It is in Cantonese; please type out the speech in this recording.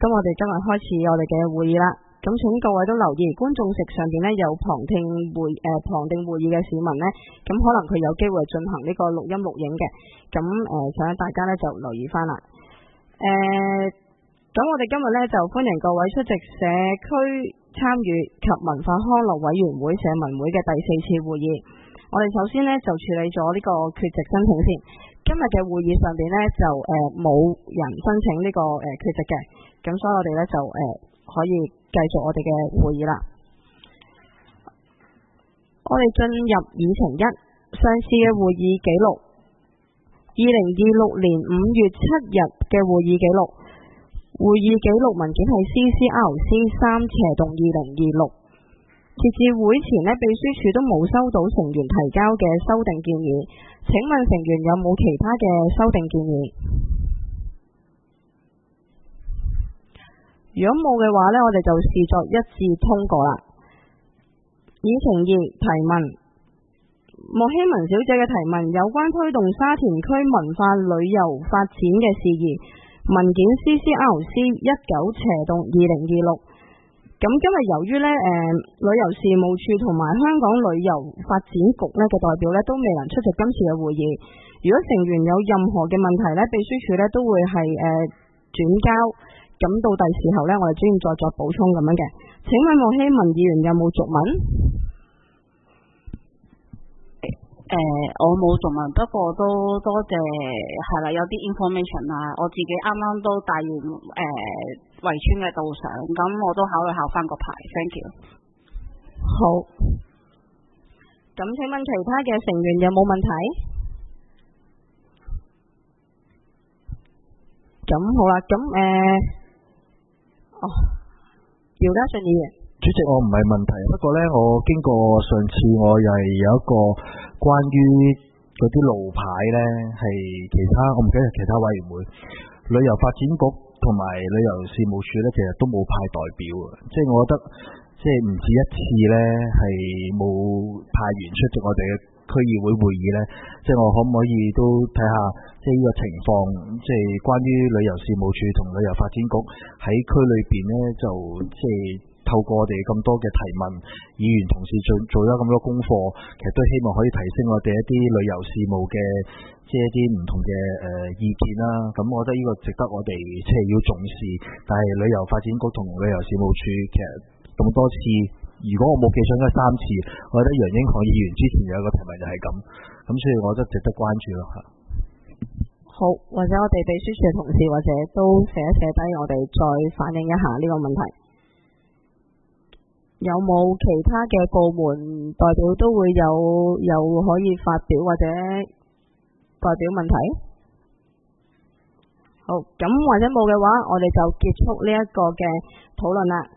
我哋今日開始我哋嘅會議啦。咁請各位都留意，觀眾席上邊呢有旁聽會議嘅市民呢，咁可能佢有機會進行呢個錄音錄影嘅，咁想大家呢就留意翻啦。咁我哋今日呢就歡迎各位出席社區參與及文化康樂委員會社民會嘅第4次會議。我哋首先呢就處理咗呢個缺席申請先。今日嘅會議上邊呢就冇人申請呢個缺席嘅，咁所以我哋呢就可以繼續我哋嘅會議啦。我哋進入議程1，上次嘅會議記錄，2026年5月7日嘅會議記錄，會議記錄文件係 CCRC3/2026。截至會前呢，秘書處都冇收到成員提交嘅修訂建議，請問成員有冇其他嘅修訂建議？如果冇嘅話呢，我哋就視作一致通過啦。議程2，提問。莫希文小姐嘅提問有關推動沙田區文化旅遊發展嘅事宜，文件 CCRC19/2026。咁今日由於呢旅遊事務處同埋香港旅遊發展局呢嘅代表呢都未能出席今次嘅會議，如果成員有任何嘅問題呢，秘書處呢都會係轉交。咁到第時候呢，我哋專門再作補充咁樣嘅。請問莫希文議員有冇續文？ 我冇續文，不過都多謝係啦，有啲 information 啊，我自己啱啱都帶完圍村嘅導賞，咁我都考慮考翻個牌 ，thank you。 好，咁請問其他嘅成員有冇問題？咁好啦，咁姚嘉信議員， 主席，我唔係問題，不過呢，我經過上次我又係有一個關於嗰啲路牌呢，係其他我唔記得其他委員會，旅遊發展局同埋旅遊事務處呢，其實都冇派代表啊，即係我覺得即係唔止一次呢，係冇派員出席我哋嘅區議會會議呢，即係我可唔可以都睇下即係呢個情況，即係關於旅遊事務處同旅遊發展局喺區裏邊呢，就即係透過我哋咁多嘅提問，議員同事做咗咁多功課，其實都希望可以提升我哋一啲旅遊事務嘅即係一啲唔同嘅意見啦。咁我覺得呢個值得我哋即係要重視，但係旅遊發展局同旅遊事務處其實咁多次。如果我冇記錯應該3次，我覺得楊英航議員之前有一個提問就係咁所以我覺得值得關注咯嚇。 好，或者我哋秘書處嘅同事或者都寫一寫低，我哋再反映一下呢個問題。有冇其他嘅部門代表都會有可以發表或者代表問題？好，咁或者冇嘅話，我哋就結束呢一個嘅討論啦。